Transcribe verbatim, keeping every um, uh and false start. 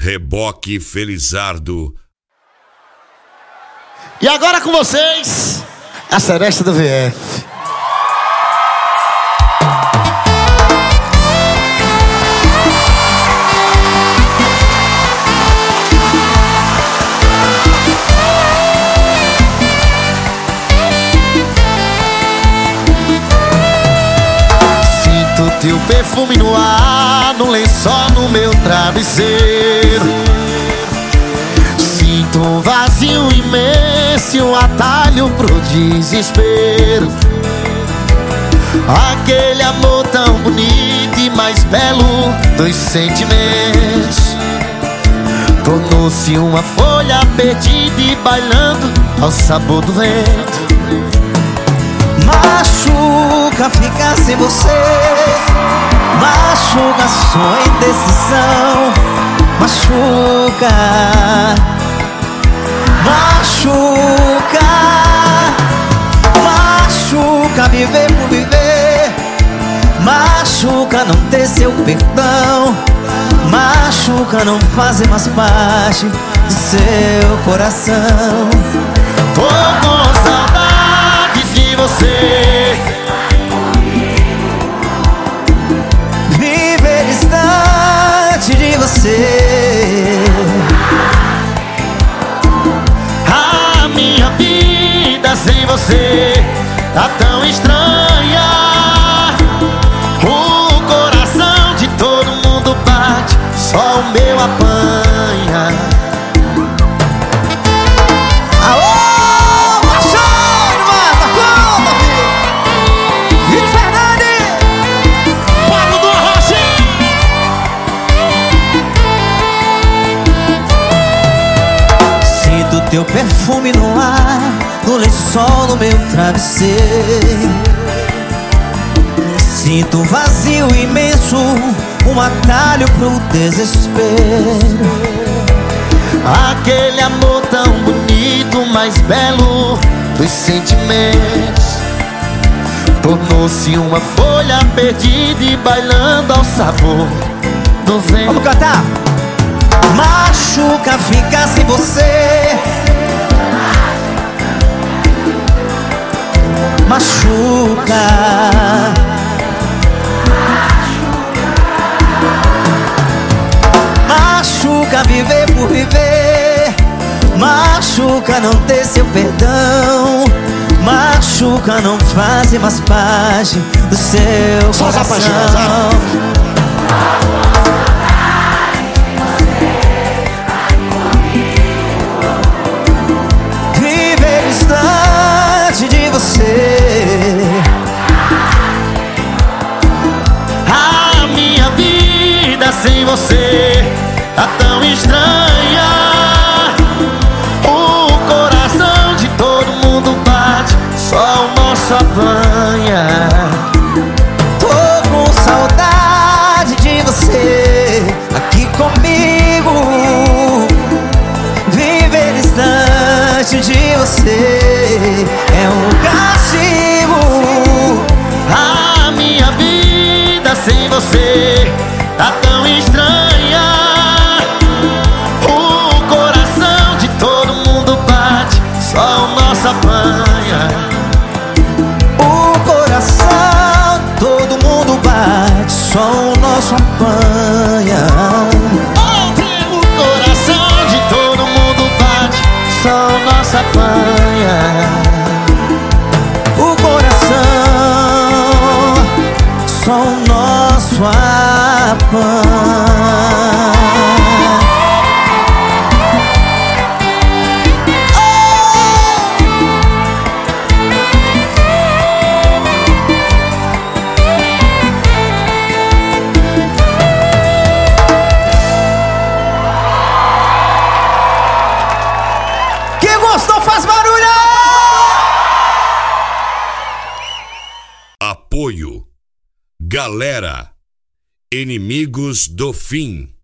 Reboque Felizardo. E agora com vocês, a Seresta do V F. Sinto teu perfume no ar, no lençol, no meu travesseiro. Sinto um vazio imenso e um atalho pro desespero. Aquele amor tão bonito e mais belo dos sentimentos tornou-se uma folha perdida e bailando ao sabor do vento. Machuca ficar sem você, machuca sua indecisão, machuca, machuca, machuca viver por viver, machuca não ter seu perdão, machuca não fazer mais parte do seu coração. Tô com saudades de você, viver distante de você. A minha vida sem você tá tão estranha. O coração de todo mundo bate, só o meu apanha. Aô, Machado, mata conta, filho! Vitor Fernandes! Pablo do Arrocha! Sinto teu perfume no ar, no lençol, no meu travesseiro. Sinto um vazio imenso, um atalho pro desespero. Aquele amor tão bonito, mais belo dos sentimentos tornou-se uma folha perdida e bailando ao sabor do vento. Vamos cantar! Machuca ficar sem você, machuca, machuca viver por viver, machuca não ter seu perdão, machuca não fazer mais parte do seu Só os coração. apaixonados. Viver distante de você. A minha vida sem você tá tão estranha. O coração de todo mundo bate, só o nosso apanha. Tô com saudade de você aqui comigo. Viver distante de você é um castigo. A minha vida sem você tá tão estranha. O coração de todo mundo bate, só o nosso apanha. O coração, todo mundo bate, só o nosso apanha. O coração de todo mundo bate, só o nosso apanha. O coração, só o nosso apanha. Quem gostou faz barulho! Apoio. Galera. Inimigos do Fim.